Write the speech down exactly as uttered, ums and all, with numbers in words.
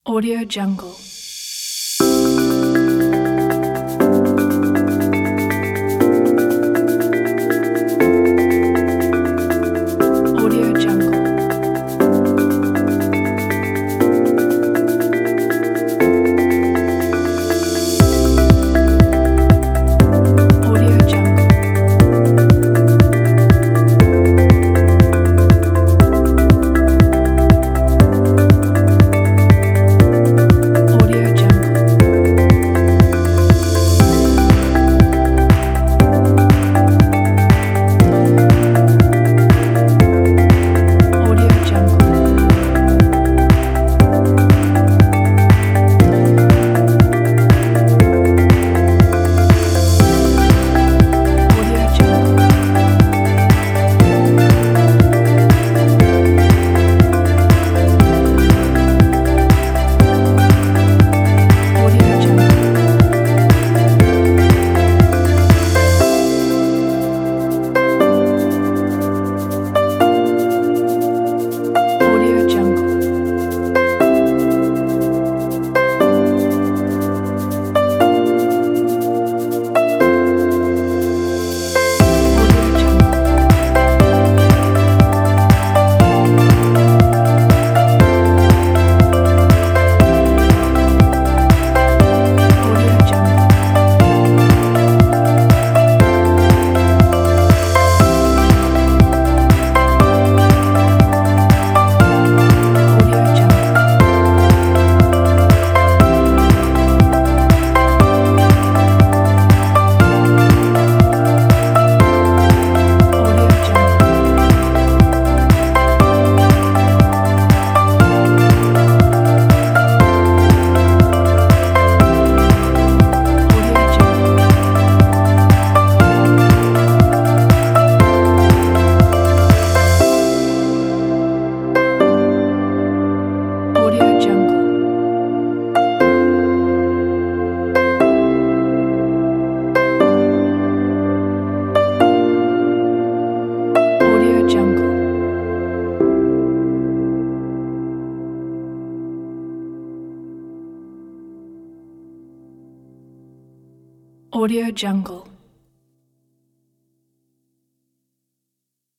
Audio Jungle. Audio Jungle. Audio Jungle. Audio Jungle. Audio Jungle. Audio Jungle. Audio Jungle. Audio Jungle. Audio Jungle. Audio Jungle. Audio Jungle. Audio Jungle. Audio Jungle. Audio Jungle. Audio Jungle. Audio Jungle.